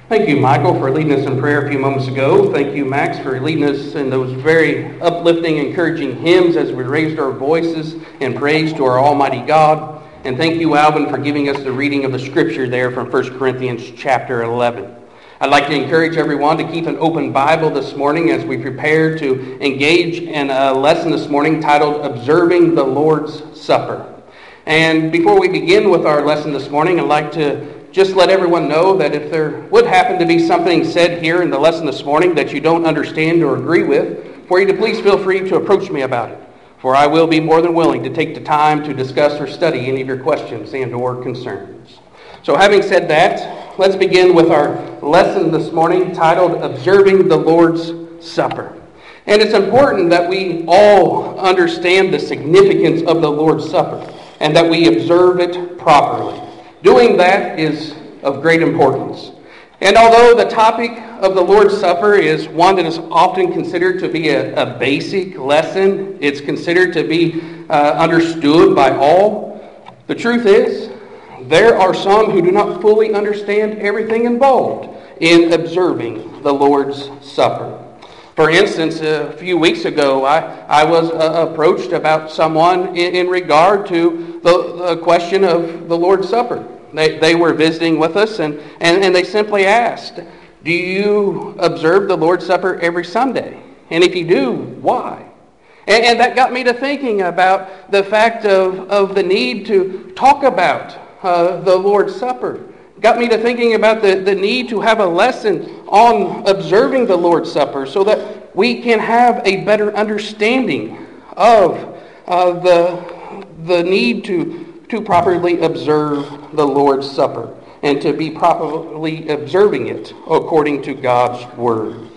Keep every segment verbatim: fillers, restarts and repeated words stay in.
Thank you, Michael, for leading us in prayer a few moments ago. Thank you, Max, for leading us in those very uplifting, encouraging hymns as we raised our voices in praise to our Almighty God. And thank you, Alvin, for giving us the reading of the Scripture there from First Corinthians chapter eleven. I'd like to encourage everyone to keep an open Bible this morning as we prepare to engage in a lesson this morning titled Observing the Lord's Supper. And before we begin with our lesson this morning, I'd like to just let everyone know that if there would happen to be something said here in the lesson this morning that you don't understand or agree with, for you to please feel free to approach me about it, for I will be more than willing to take the time to discuss or study any of your questions and or concerns. So having said that, let's begin with our lesson this morning titled Observing the Lord's Supper. And it's important that we all understand the significance of the Lord's Supper and that we observe it properly. Doing that is of great importance. And although the topic of the Lord's Supper is one that is often considered to be a, a basic lesson, it's considered to be uh, understood by all, the truth is there are some who do not fully understand everything involved in observing the Lord's Supper. For instance, a few weeks ago, I, I was uh, approached about someone in, in regard to the, the question of the Lord's Supper. They, they were visiting with us, and, and, and they simply asked, do you observe the Lord's Supper every Sunday? And if you do, why? And, and that got me to thinking about the fact of, of the need to talk about uh, the Lord's Supper. Got me to thinking about the, the need to have a lesson on observing the Lord's Supper so that we can have a better understanding of uh, the, the need to, to properly observe the Lord's Supper and to be properly observing it according to God's Word.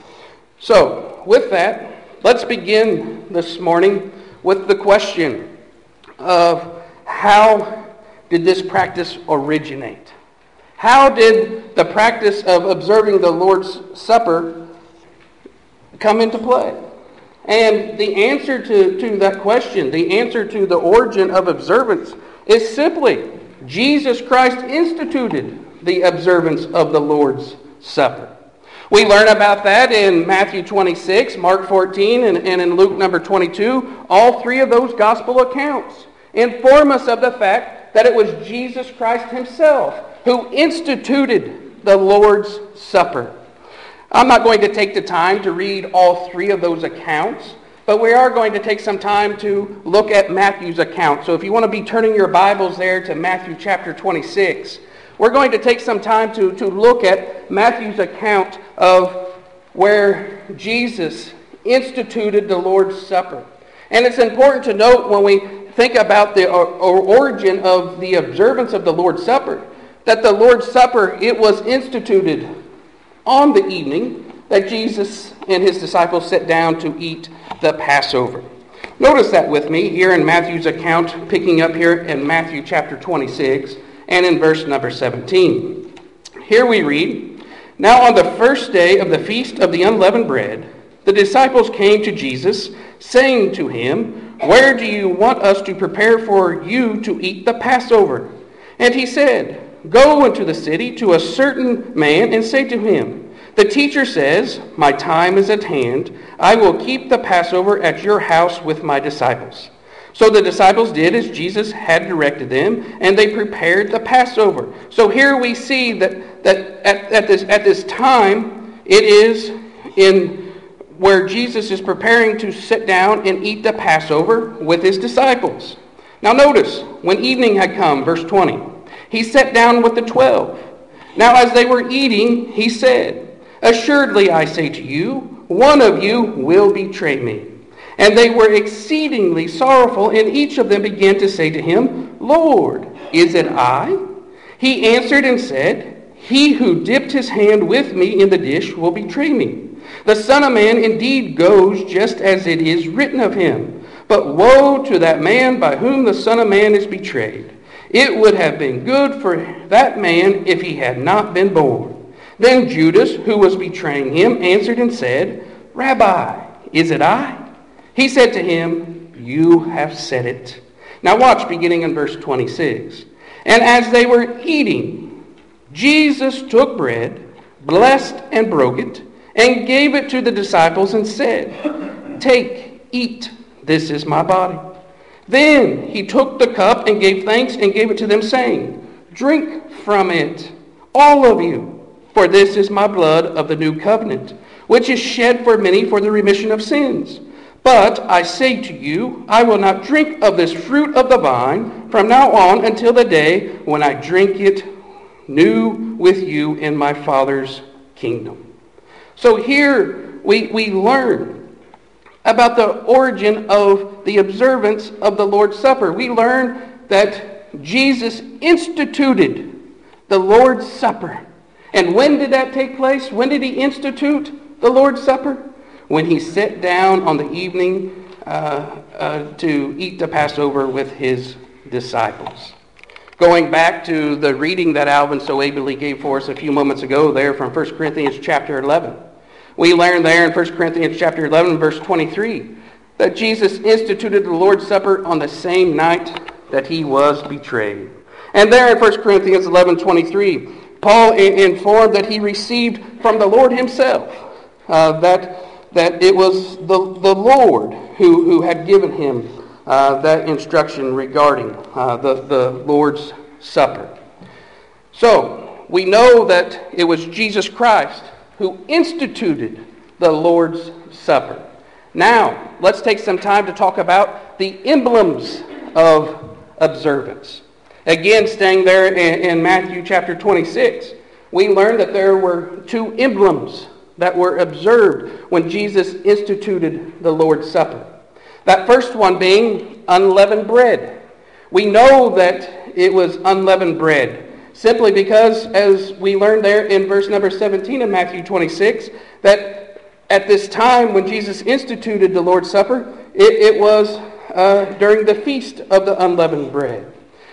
So, with that, let's begin this morning with the question of how did this practice originate? How did the practice of observing the Lord's Supper come into play? And the answer to, to that question, the answer to the origin of observance is simply Jesus Christ instituted the observance of the Lord's Supper. We learn about that in Matthew twenty-six, Mark fourteen, and, and in Luke number twenty-two. All three of those gospel accounts inform us of the fact that it was Jesus Christ himself who instituted the Lord's Supper. I'm not going to take the time to read all three of those accounts, but we are going to take some time to look at Matthew's account. So if you want to be turning your Bibles there to Matthew chapter twenty-six, we're going to take some time to, to look at Matthew's account of where Jesus instituted the Lord's Supper. And it's important to note when we think about the origin of the observance of the Lord's Supper, that the Lord's Supper, it was instituted on the evening that Jesus and his disciples sat down to eat the Passover. Notice that with me here in Matthew's account, picking up here in Matthew chapter twenty-six and in verse number seventeen. Here we read, Now on the first day of the feast of the unleavened bread, the disciples came to Jesus, saying to him, Where do you want us to prepare for you to eat the Passover? And he said, Go into the city to a certain man and say to him, The teacher says, My time is at hand. I will keep the Passover at your house with my disciples. So the disciples did as Jesus had directed them, and they prepared the Passover. So here we see that, that at, at, this, at this time, it is in where Jesus is preparing to sit down and eat the Passover with his disciples. Now notice, when evening had come, verse twenty, he sat down with the twelve. Now as they were eating, he said, Assuredly I say to you, one of you will betray me. And they were exceedingly sorrowful, and each of them began to say to him, Lord, is it I? He answered and said, He who dipped his hand with me in the dish will betray me. The Son of Man indeed goes just as it is written of him. But woe to that man by whom the Son of Man is betrayed. It would have been good for that man if he had not been born. Then Judas, who was betraying him, answered and said, Rabbi, is it I? He said to him, You have said it. Now watch beginning in verse twenty-six. And as they were eating, Jesus took bread, blessed and broke it, and gave it to the disciples and said, "Take, eat, this is my body." Then he took the cup and gave thanks and gave it to them, saying, "Drink from it, all of you, for this is my blood of the new covenant, which is shed for many for the remission of sins. But I say to you, I will not drink of this fruit of the vine from now on until the day when I drink it new with you in my Father's kingdom." So here we, we learn about the origin of the observance of the Lord's Supper. We learn that Jesus instituted the Lord's Supper. And when did that take place? When did he institute the Lord's Supper? When he sat down on the evening uh, uh, to eat the Passover with his disciples. Going back to the reading that Alvin so ably gave for us a few moments ago there from First Corinthians chapter eleven. We learn there in First Corinthians chapter eleven, verse twenty-three, that Jesus instituted the Lord's Supper on the same night that he was betrayed. And there in First Corinthians eleven, twenty-three, Paul informed that he received from the Lord himself, uh, that, that it was the, the Lord who, who had given him uh, that instruction regarding uh, the, the Lord's Supper. So, we know that it was Jesus Christ who instituted the Lord's Supper. Now, let's take some time to talk about the emblems of observance. Again, staying there in, in Matthew chapter twenty-six, we learn that there were two emblems that were observed when Jesus instituted the Lord's Supper. That first one being unleavened bread. We know that it was unleavened bread simply because, as we learned there in verse number seventeen of Matthew twenty-six, that at this time when Jesus instituted the Lord's Supper, it, it was uh, during the feast of the unleavened bread.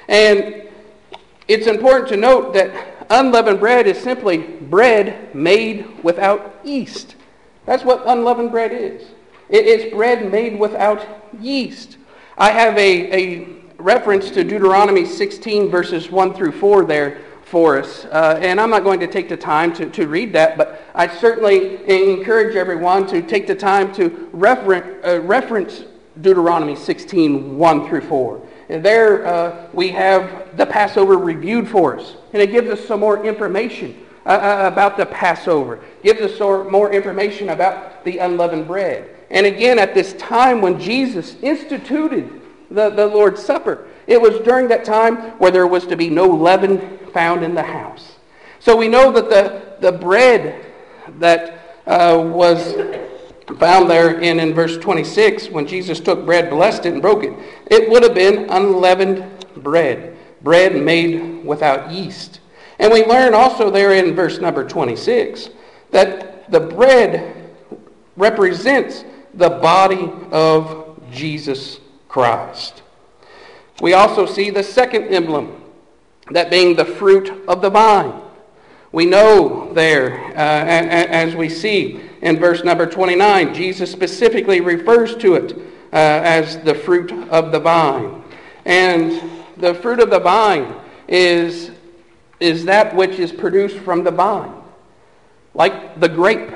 And it's important to note that unleavened bread is simply bread made without yeast. That's what unleavened bread is. It is bread made without yeast. I have a, a reference to Deuteronomy sixteen, verses one through four there for us. Uh, and I'm not going to take the time to, to read that, but I certainly encourage everyone to take the time to refer, uh, reference Deuteronomy sixteen, one through four. And there uh, we have the Passover reviewed for us. And it gives us some more information uh, about the Passover. Gives us some more information about the unleavened bread. And again, at this time when Jesus instituted the, the Lord's Supper, it was during that time where there was to be no leaven found in the house. So we know that the, the bread that uh, was found there in, in verse twenty-six, when Jesus took bread, blessed it, and broke it, it would have been unleavened bread, bread made without yeast. And we learn also there in verse number twenty-six that the bread represents the body of Jesus Christ. We also see the second emblem, that being the fruit of the vine. We know there, uh, as we see in verse number twenty-nine, Jesus specifically refers to it uh, as the fruit of the vine. And the fruit of the vine is, is that which is produced from the vine, like the grape.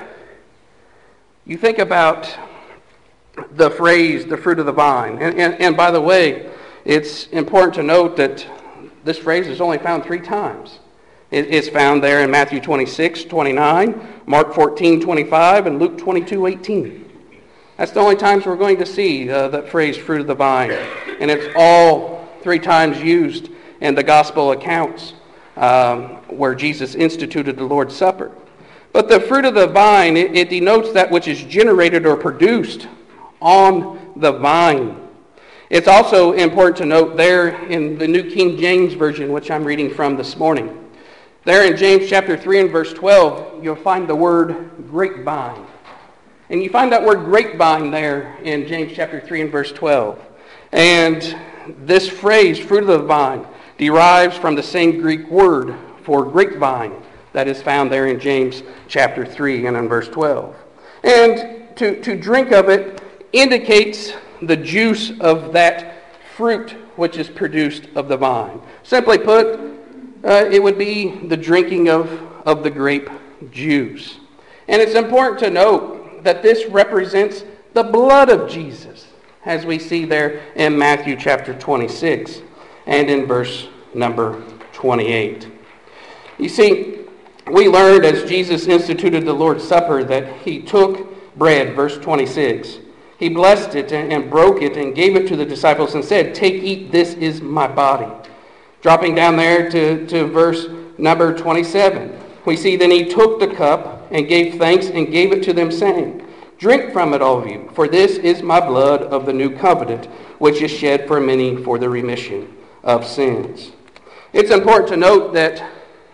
You think about the phrase, the fruit of the vine. And, and, and by the way, it's important to note that this phrase is only found three times. It's found there in Matthew twenty-six, twenty-nine, Mark fourteen, twenty-five, and Luke twenty-two, eighteen. That's the only times we're going to see uh, that phrase, fruit of the vine. And it's all three times used in the gospel accounts um, where Jesus instituted the Lord's Supper. But the fruit of the vine, it, it denotes that which is generated or produced on the vine. It's also important to note there in the New King James Version, which I'm reading from this morning. There in James chapter three and verse twelve, you'll find the word grapevine. And you find that word grapevine there in James chapter three and verse twelve. And this phrase, fruit of the vine, derives from the same Greek word for grapevine that is found there in James chapter three and in verse twelve. And to, to drink of it indicates the juice of that fruit which is produced of the vine. Simply put, Uh, it would be the drinking of, of the grape juice. And it's important to note that this represents the blood of Jesus, as we see there in Matthew chapter twenty-six and in verse number twenty-eight. You see, we learned as Jesus instituted the Lord's Supper that he took bread, verse twenty-six. He blessed it and, and broke it and gave it to the disciples and said, "Take, eat, this is my body." Dropping down there to, to verse number twenty-seven, we see then he took the cup and gave thanks and gave it to them, saying, "Drink from it, all of you, for this is my blood of the new covenant, which is shed for many for the remission of sins." It's important to note that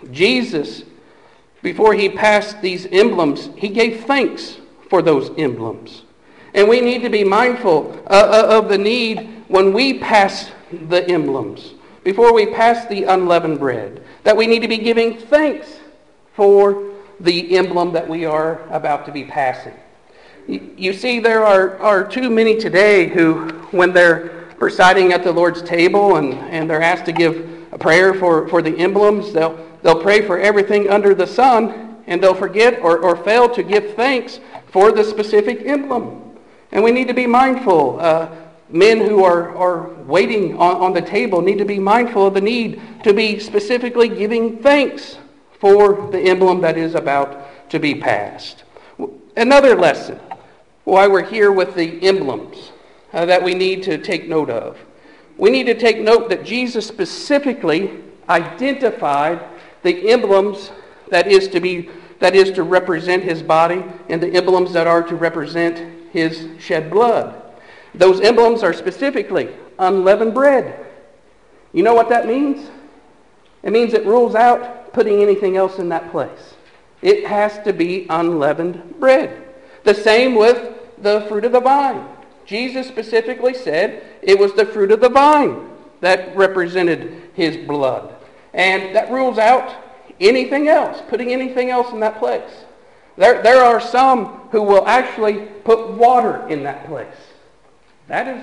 Jesus, before he passed these emblems, he gave thanks for those emblems. And we need to be mindful uh, of the need when we pass the emblems, before we pass the unleavened bread, that we need to be giving thanks for the emblem that we are about to be passing. You see, there are, are too many today who, when they're presiding at the Lord's table and, and they're asked to give a prayer for, for the emblems, they'll, they'll pray for everything under the sun, and they'll forget or, or fail to give thanks for the specific emblem. And we need to be mindful. Uh, men who are, are waiting on, on the table need to be mindful of the need to be specifically giving thanks for the emblem that is about to be passed. Another lesson, why we're here with the emblems uh, that we need to take note of. We need to take note that Jesus specifically identified the emblems that is to be that is to represent his body and the emblems that are to represent his shed blood. Those emblems are specifically unleavened bread. You know what that means? It means it rules out putting anything else in that place. It has to be unleavened bread. The same with the fruit of the vine. Jesus specifically said it was the fruit of the vine that represented his blood. And that rules out anything else, putting anything else in that place. There, there are some who will actually put water in that place. That is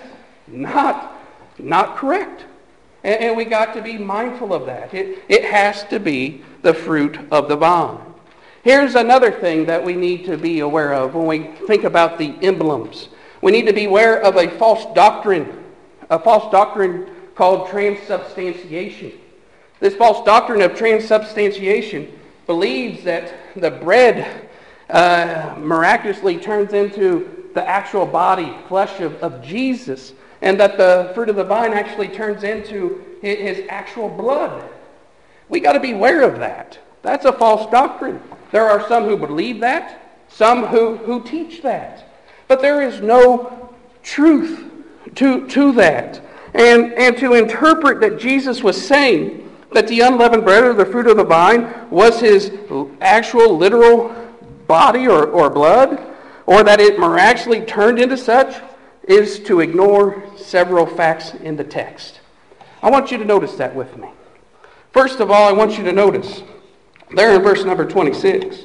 not, not correct. And, and we got to be mindful of that. It, it has to be the fruit of the vine. Here's another thing that we need to be aware of when we think about the emblems. We need to be aware of a false doctrine, a false doctrine called transubstantiation. This false doctrine of transubstantiation believes that the bread uh, miraculously turns into the actual body, flesh of, of Jesus, and that the fruit of the vine actually turns into his, his actual blood. We got to be aware of that. That's a false doctrine. There are some who believe that, some who, who teach that. But there is no truth to, to that. And, and to interpret that Jesus was saying that the unleavened bread or the fruit of the vine was his actual literal body or, or blood, or that it miraculously turned into such, is to ignore several facts in the text. I want you to notice that with me. First of all, I want you to notice there in verse number twenty-six.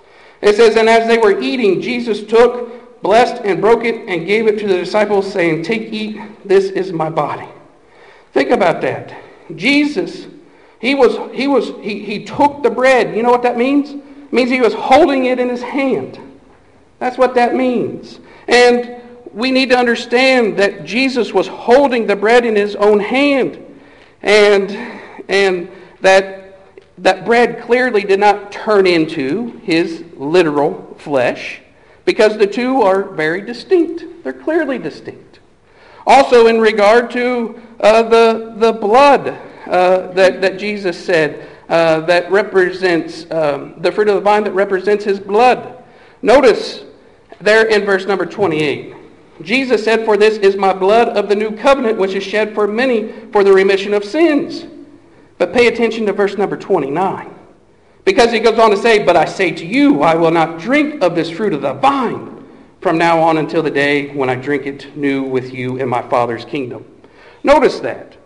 It says, "And as they were eating, Jesus took, blessed, and broke it, and gave it to the disciples, saying, 'Take, eat, this is my body.'" Think about that. Jesus, he was he was he, he took the bread. You know what that means? It means he was holding it in his hand. That's what that means. And we need to understand that Jesus was holding the bread in his own hand. And and that that bread clearly did not turn into his literal flesh, because the two are very distinct. They're clearly distinct. Also, in regard to uh, the the blood uh, that that Jesus said uh, that represents um, the fruit of the vine that represents his blood. Notice there in verse number twenty-eight, Jesus said, "For this is my blood of the new covenant, which is shed for many for the remission of sins." But pay attention to verse number twenty-nine. Because he goes on to say, "But I say to you, I will not drink of this fruit of the vine from now on until the day when I drink it new with you in my Father's kingdom." Notice that.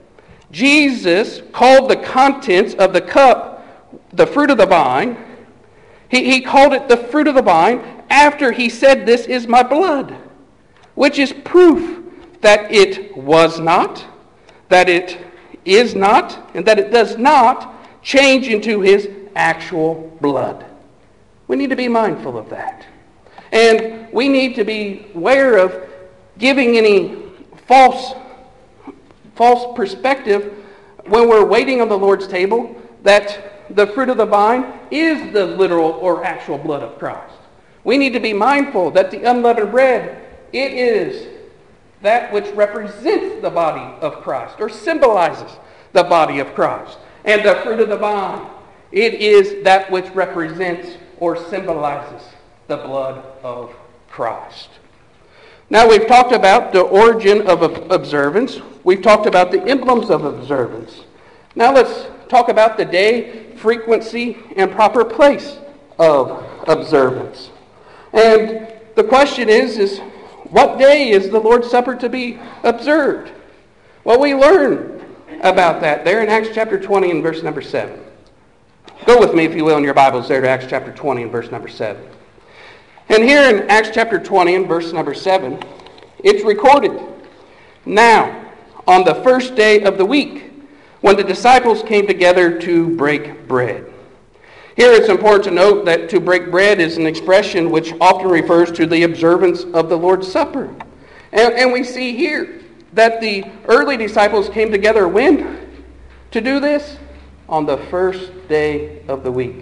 Jesus called the contents of the cup the fruit of the vine. He, he called it the fruit of the vine after he said, "This is my blood," which is proof that it was not, that it is not, and that it does not change into his actual blood. We need to be mindful of that. And we need to be aware of giving any false, false perspective when we're waiting on the Lord's table that the fruit of the vine is the literal or actual blood of Christ. We need to be mindful that the unleavened bread, it is that which represents the body of Christ or symbolizes the body of Christ. And the fruit of the vine, it is that which represents or symbolizes the blood of Christ. Now we've talked about the origin of observance. We've talked about the emblems of observance. Now let's talk about the day, frequency, and proper place of observance. And the question is, is what day is the Lord's Supper to be observed? Well, we learn about that there in Acts chapter twenty and verse number seven. Go with me, if you will, in your Bibles there to Acts chapter twenty and verse number seven. And here in Acts chapter twenty and verse number seven, it's recorded, "Now, on the first day of the week, when the disciples came together to break bread." Here it's important to note that to break bread is an expression which often refers to the observance of the Lord's Supper. And, and we see here that the early disciples came together when? To do this? On the first day of the week.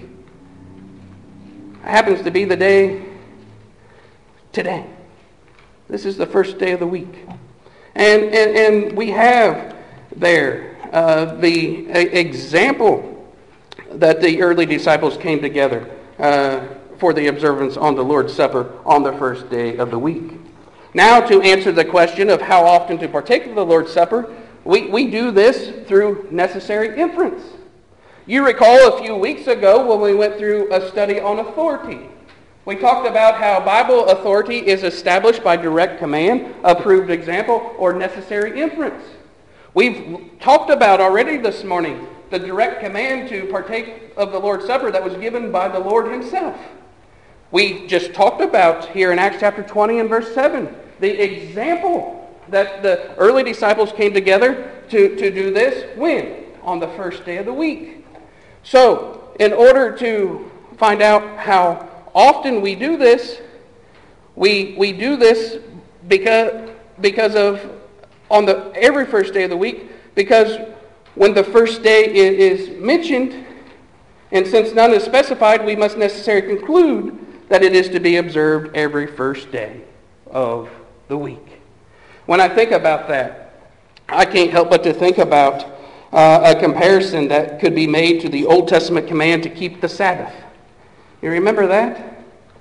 It happens to be the day today. This is the first day of the week. And, and, and we have there uh, the a, example that the early disciples came together uh, for the observance on the Lord's Supper on the first day of the week. Now, to answer the question of how often to partake of the Lord's Supper, we, we do this through necessary inference. You recall a few weeks ago when we went through a study on authority. We talked about how Bible authority is established by direct command, approved example, or necessary inference. We've talked about already this morning the direct command to partake of the Lord's Supper that was given by the Lord himself. We just talked about here in Acts chapter twenty and verse seven, the example that the early disciples came together to, to do this when? On the first day of the week. So, in order to find out how often we do this, we we do this because because of on the every first day of the week, because when the first day is mentioned, and since none is specified, we must necessarily conclude that it is to be observed every first day of the week. When I think about that, I can't help but to think about uh, a comparison that could be made to the Old Testament command to keep the Sabbath. You remember that?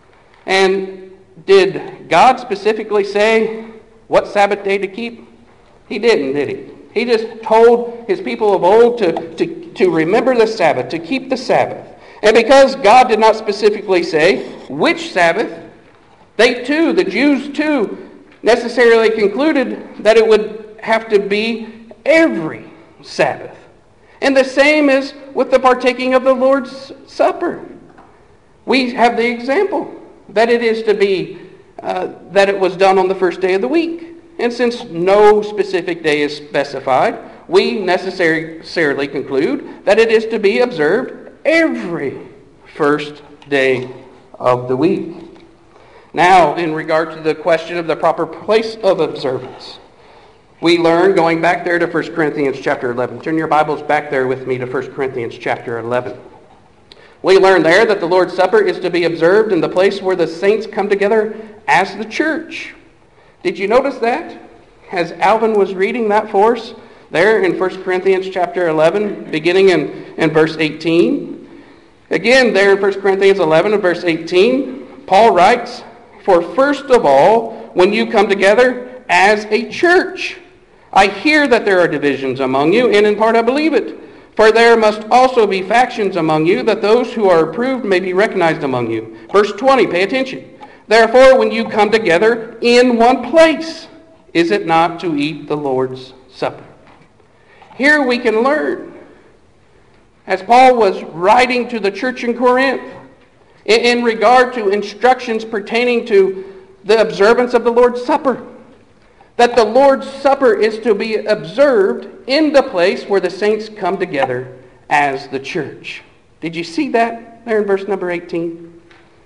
And did God specifically say what Sabbath day to keep? He didn't, did he? He just told his people of old to, to, to remember the Sabbath, to keep the Sabbath. And because God did not specifically say which Sabbath, they too, the Jews too, necessarily concluded that it would have to be every Sabbath. And the same is with the partaking of the Lord's Supper. We have the example that it is to be, uh, that it was done on the first day of the week. And since no specific day is specified, we necessarily conclude that it is to be observed every first day of the week. Now, in regard to the question of the proper place of observance, we learn, going back there to First Corinthians chapter eleven. Turn your Bibles back there with me to First Corinthians chapter eleven. We learn there that the Lord's Supper is to be observed in the place where the saints come together as the church. Did you notice that? As Alvin was reading that for us, there in First Corinthians chapter eleven, beginning in, in verse eighteen. Again, there in First Corinthians eleven and verse eighteen, Paul writes, "For first of all, when you come together as a church, I hear that there are divisions among you, and in part I believe it. For there must also be factions among you, that those who are approved may be recognized among you." Verse twenty, pay attention. "Therefore, when you come together in one place, is it not to eat the Lord's Supper?" Here we can learn, as Paul was writing to the church in Corinth, in regard to instructions pertaining to the observance of the Lord's Supper, that the Lord's Supper is to be observed in the place where the saints come together as the church. Did you see that there in verse number eighteen?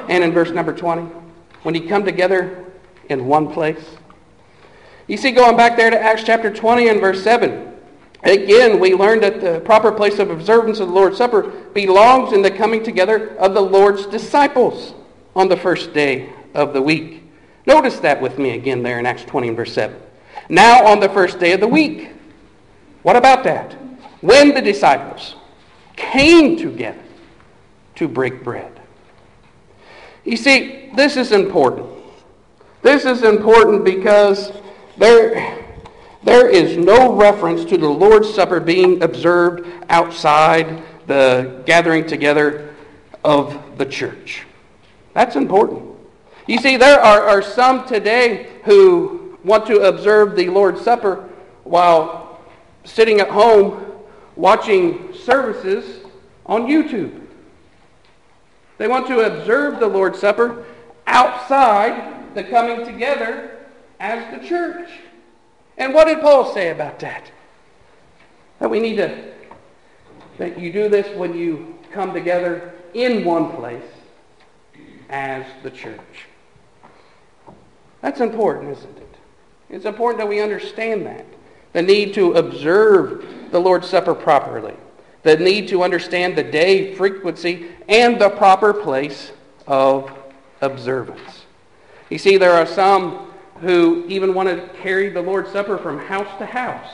and in verse number twenty, when you come together in one place. You see, going back there to Acts chapter twenty and verse seven, again, we learned that the proper place of observance of the Lord's Supper belongs in the coming together of the Lord's disciples on the first day of the week. Notice that with me again there in Acts twenty and verse seven. Now on the first day of the week. What about that? When the disciples came together to break bread. You see, this is important. This is important because there, there is no reference to the Lord's Supper being observed outside the gathering together of the church. That's important. You see, there are, are some today who want to observe the Lord's Supper while sitting at home watching services on YouTube. They want to observe the Lord's Supper outside the coming together as the church. And what did Paul say about that? That we need to, that you do this when you come together in one place as the church. That's important, isn't it? It's important that we understand that. The need to observe the Lord's Supper properly. The need to understand the day, frequency, and the proper place of observance. You see, there are some who even want to carry the Lord's Supper from house to house.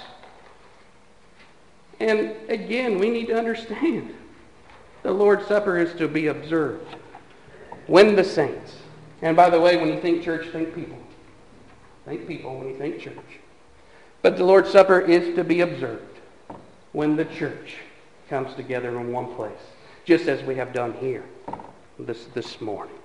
And again, we need to understand the Lord's Supper is to be observed when the saints. And by the way, when you think church, think people. Think people when you think church. But the Lord's Supper is to be observed when the church comes together in one place, just as we have done here this, this morning.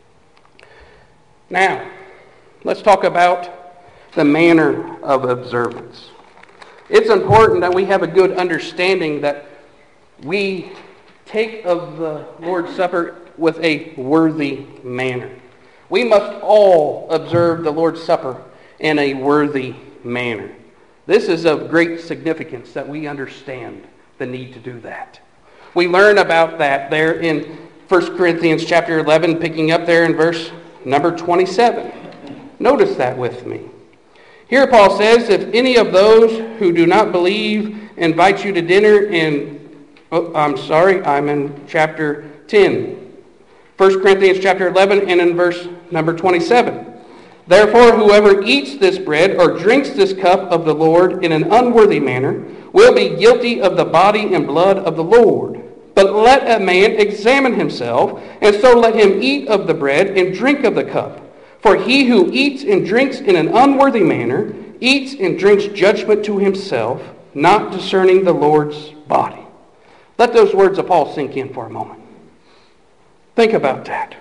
Now, let's talk about the manner of observance. It's important that we have a good understanding that we take of the Lord's Supper with a worthy manner. We must all observe the Lord's Supper in a worthy manner. This is of great significance that we understand the need to do that. We learn about that there in First Corinthians chapter eleven, picking up there in verse number twenty-seven. Notice that with me. Here Paul says, if any of those who do not believe invite you to dinner in, oh, I'm sorry, I'm in chapter ten. First Corinthians chapter eleven and in verse number twenty-seven. Therefore, whoever eats this bread or drinks this cup of the Lord in an unworthy manner will be guilty of the body and blood of the Lord. But let a man examine himself, and so let him eat of the bread and drink of the cup. For he who eats and drinks in an unworthy manner eats and drinks judgment to himself, not discerning the Lord's body. Let those words of Paul sink in for a moment. Think about that.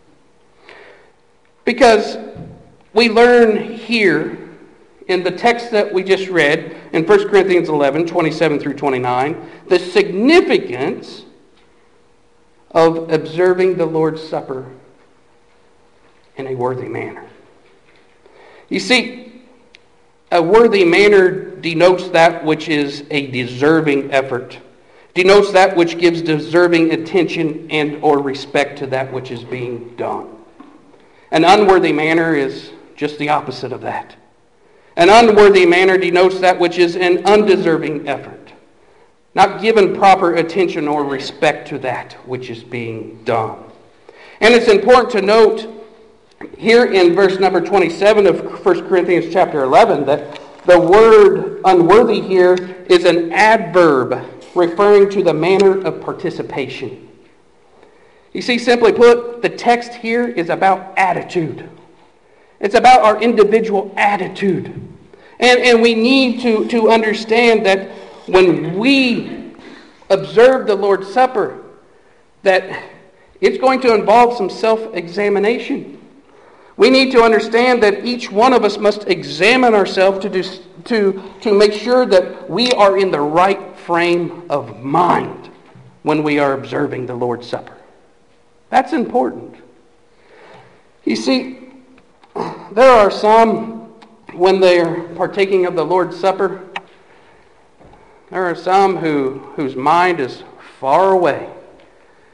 Because we learn here in the text that we just read in First Corinthians eleven, twenty-seven through twenty-nine, the significance of observing the Lord's Supper in a worthy manner. You see, a worthy manner denotes that which is a deserving effort, denotes that which gives deserving attention and or respect to that which is being done. An unworthy manner is just the opposite of that. An unworthy manner denotes that which is an undeserving effort, not given proper attention or respect to that which is being done. And it's important to note here in verse number twenty-seven of First Corinthians chapter eleven that the word unworthy here is an adverb referring to the manner of participation. You see, simply put, the text here is about attitude. It's about our individual attitude. And, and we need to, to understand that when we observe the Lord's Supper, that it's going to involve some self-examination. We need to understand that each one of us must examine ourselves to, do, to, to make sure that we are in the right frame of mind when we are observing the Lord's Supper. That's important. You see, there are some, when they're partaking of the Lord's Supper, there are some who, whose mind is far away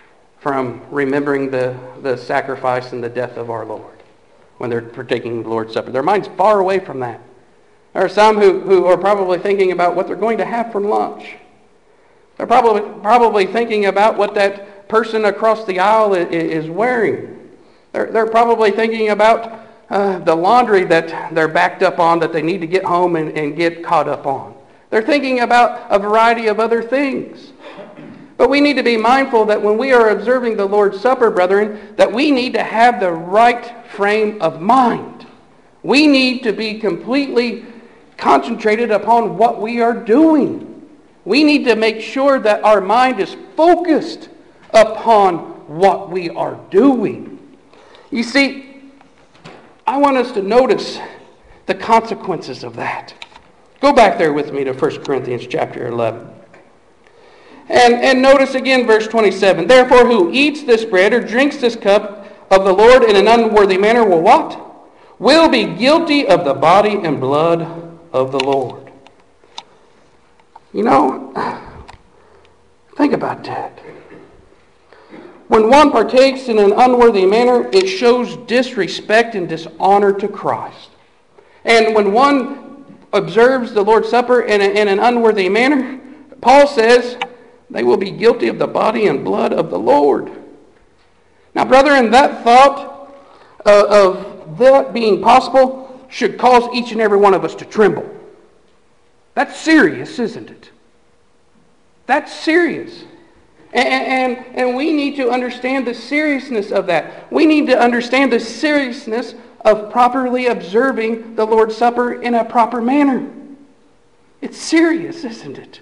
from remembering the, the sacrifice and the death of our Lord when they're partaking the Lord's Supper. Their mind's far away from that. There are some who, who are probably thinking about what they're going to have for lunch. They're probably, probably thinking about what that person across the aisle is wearing. They're, they're probably thinking about uh, the laundry that they're backed up on that they need to get home and, and get caught up on. They're thinking about a variety of other things. But we need to be mindful that when we are observing the Lord's Supper, brethren, that we need to have the right frame of mind. We need to be completely concentrated upon what we are doing. We need to make sure that our mind is focused upon what we are doing. You see, I want us to notice the consequences of that. Go back there with me to First Corinthians chapter eleven. And, and notice again verse twenty-seven. Therefore, who eats this bread or drinks this cup of the Lord in an unworthy manner will what? Will be guilty of the body and blood of the Lord. You know, think about that. When one partakes in an unworthy manner, it shows disrespect and dishonor to Christ. And when one observes the Lord's Supper in, a, in an unworthy manner, Paul says they will be guilty of the body and blood of the Lord. Now, brethren, that thought uh, of that being possible should cause each and every one of us to tremble. That's serious, isn't it? That's serious. And, and, and we need to understand the seriousness of that. We need to understand the seriousness of properly observing the Lord's Supper in a proper manner. It's serious, isn't it?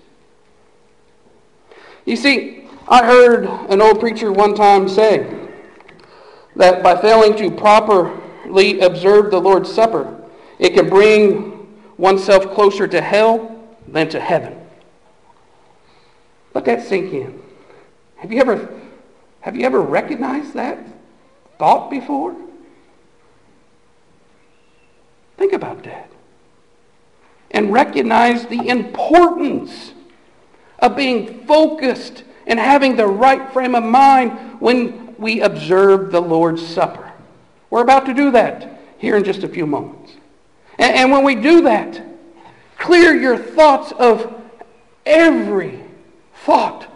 You see, I heard an old preacher one time say that by failing to properly observe the Lord's Supper, it can bring oneself closer to hell than to heaven. Let that sink in. Have you ever, have you ever recognized that thought before? Think about that. And recognize the importance of being focused and having the right frame of mind when we observe the Lord's Supper. We're about to do that here in just a few moments. And, and when we do that, clear your thoughts of every thought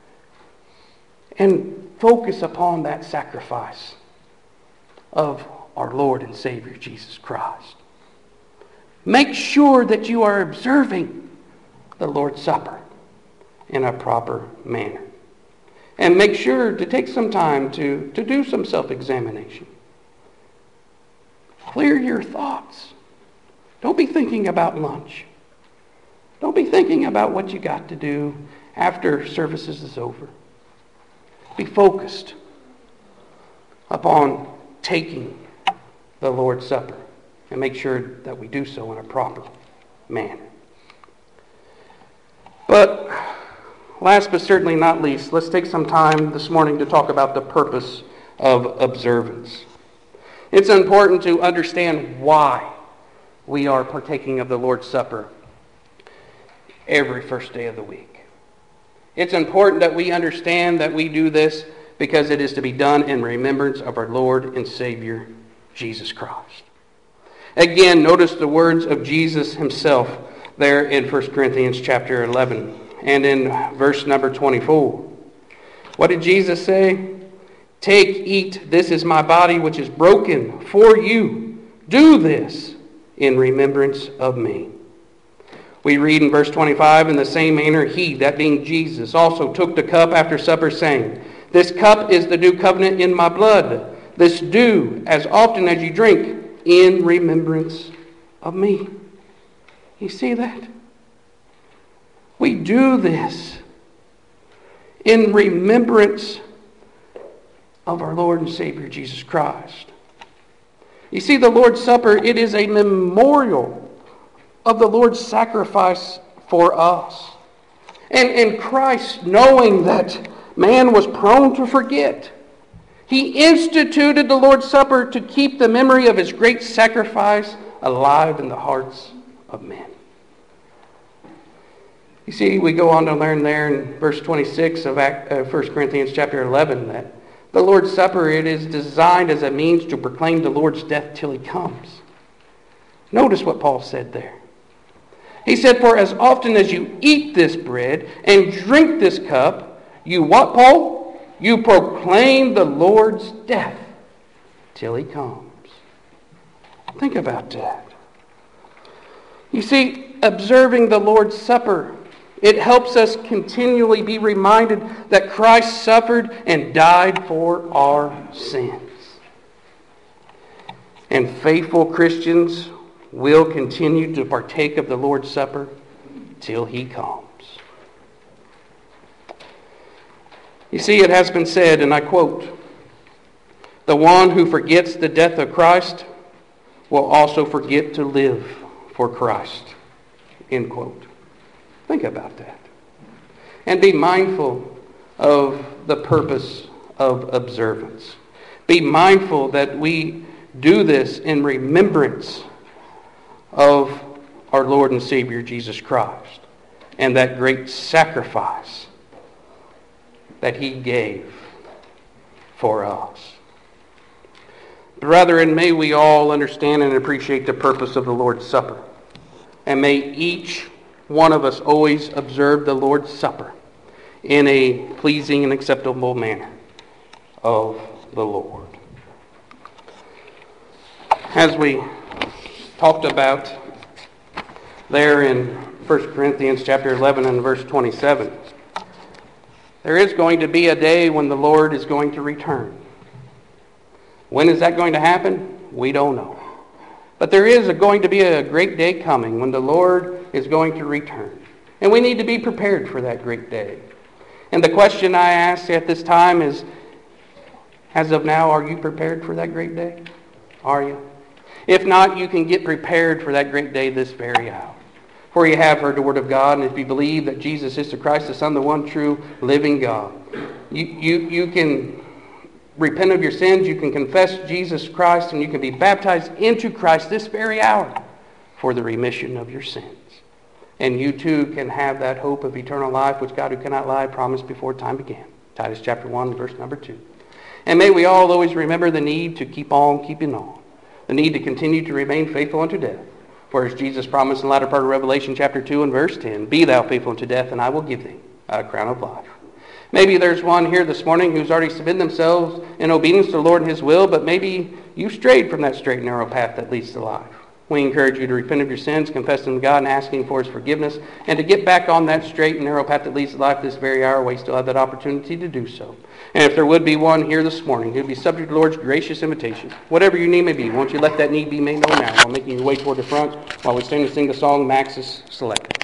and focus upon that sacrifice of our Lord and Savior Jesus Christ. Make sure that you are observing the Lord's Supper in a proper manner. And make sure to take some time to, to do some self-examination. Clear your thoughts. Don't be thinking about lunch. Don't be thinking about what you got to do after services is over. Be focused upon taking the Lord's Supper and make sure that we do so in a proper manner. But last but certainly not least, let's take some time this morning to talk about the purpose of observance. It's important to understand why we are partaking of the Lord's Supper every first day of the week. It's important that we understand that we do this because it is to be done in remembrance of our Lord and Savior, Jesus Christ. Again, notice the words of Jesus himself there in First Corinthians chapter eleven and in verse number twenty-four. What did Jesus say? Take, eat, this is my body which is broken for you. Do this in remembrance of me. We read in verse twenty-five, in the same manner he, that being Jesus, also took the cup after supper, saying, this cup is the new covenant in my blood. This do as often as you drink in remembrance of me. You see that? We do this in remembrance of our Lord and Savior Jesus Christ. You see, the Lord's Supper, it is a memorial of the Lord's sacrifice for us. And, and Christ, knowing that man was prone to forget, he instituted the Lord's Supper to keep the memory of his great sacrifice alive in the hearts of men. You see, we go on to learn there in verse twenty-six of First Corinthians chapter eleven that The Lord's Supper, it is designed as a means to proclaim the Lord's death till he comes. Notice what Paul said there. He said, for as often as you eat this bread and drink this cup, you what, Paul? You proclaim the Lord's death till he comes. Think about that. You see, observing the Lord's Supper, it helps us continually be reminded that Christ suffered and died for our sins. And faithful Christians will continue to partake of the Lord's Supper till he comes. You see, it has been said, and I quote, the one who forgets the death of Christ will also forget to live for Christ. End quote. Think about that. And be mindful of the purpose of observance. Be mindful that we do this in remembrance of our Lord and Savior Jesus Christ and that great sacrifice that he gave for us. Brethren, may we all understand and appreciate the purpose of the Lord's Supper. And may each one of us always observe the Lord's Supper in a pleasing and acceptable manner of the Lord. As we talked about there in First Corinthians chapter eleven and verse twenty-seven, there is going to be a day when the Lord is going to return. When is that going to happen? We don't know. But there is going to be a great day coming when the Lord is going to return. And we need to be prepared for that great day. And the question I ask at this time is, as of now, are you prepared for that great day? Are you? If not, you can get prepared for that great day this very hour. For you have heard the word of God, and if you believe that Jesus is the Christ, the Son, the one true living God, you, you, you can repent of your sins, you can confess Jesus Christ, and you can be baptized into Christ this very hour for the remission of your sins. And you too can have that hope of eternal life, which God who cannot lie promised before time began. Titus chapter one, verse number two. And may we all always remember the need to keep on keeping on. The need to continue to remain faithful unto death. For as Jesus promised in the latter part of Revelation chapter two and verse ten, be thou faithful unto death, and I will give thee a crown of life. Maybe there's one here this morning who's already submitted themselves in obedience to the Lord and his will, but maybe you strayed from that straight and narrow path that leads to life. We encourage you to repent of your sins, confess them to God, and asking for his forgiveness, and to get back on that straight and narrow path that leads to life this very hour. We still have that opportunity to do so. And if there would be one here this morning who'd be subject to the Lord's gracious invitation, whatever your need may be, won't you let that need be made known now while making your way toward the front while we stand and sing the song Max is selected.